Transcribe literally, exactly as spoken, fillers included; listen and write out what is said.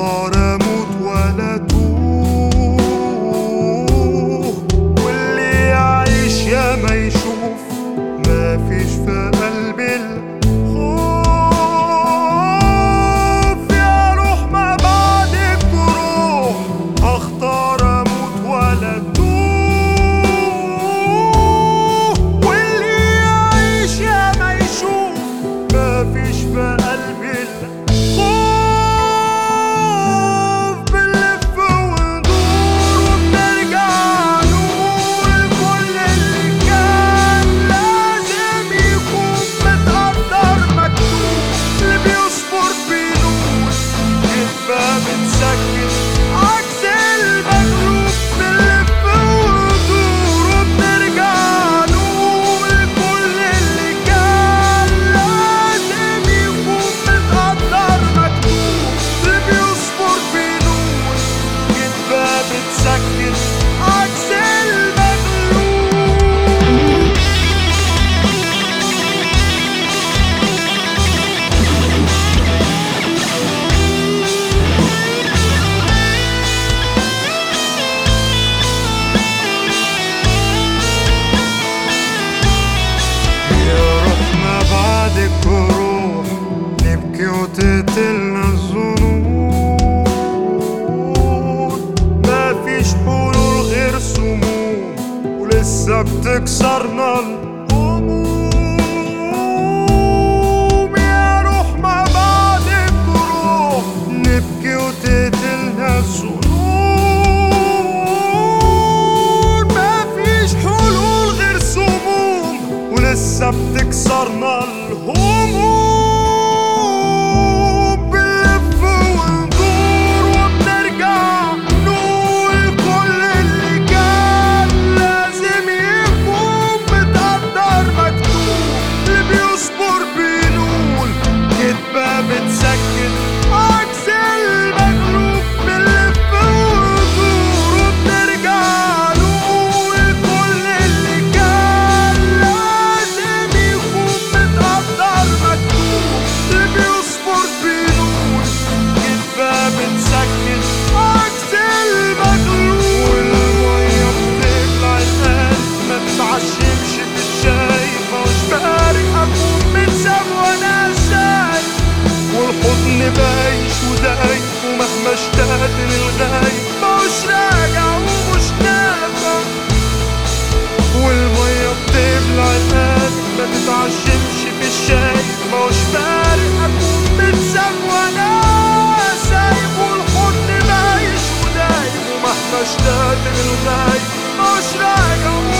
هختار اموت ولا اتوه، واللي يعيش يا ما يشوف، مفيش في قلبي الخوف. يا روح ما بعدك روح، هختار اموت ولا اتوه، واللي يعيش يا ما يشوف، مفيش في قلبي الخوف. بنلف وندور وبنرجع نقول كل اللي كان لازم يكون متقدر مكتوب. اللي بيصبر بينول، الباب متسكر عكس المغلوب. بنلف وندور وبنرجع نقول كل اللي كان لازم يكون متقدر مكتوب. اللي بيصبر بينول، الباب متسكر عكس المغلوب. يا روح ما بعدك روح، نبكي وتقتلنا الظنون. مفيش حلول غير سموم، ولسه بتكسرنا الهموم. يا روح ما بعدك روح، نبكي وتقتلنا الظنون. مفيش حلول غير سموم، ولسه بتكسرنا الهموم. بنلف وندور وبنرجع نقول كل اللي كان لازم يكون متقدر مكتوب. اللي بيصبر بينول، كدبة بتسكت عكس المغلوب. بنلف وندور وبنرجع نقول كل اللي كان لازم يكون متقدر مكتوب. اللي بيصبر بينول، كدبة بتسكت عكس المغلوب. والمية بتبلع القلب، ما تتعشمش في الشاي. مش فارق اكون متساب وانا سايب، والحضن بايش ودايب، ومهما اشتقت للغايب مش راجع ومش نافع. والمية بتبلع القلب، ما تتعشمش في الشاي. مش فارق اكون متساب وانا سايب، والحضن بايش ودايب، ومهما اشتقت للغايب مش راجع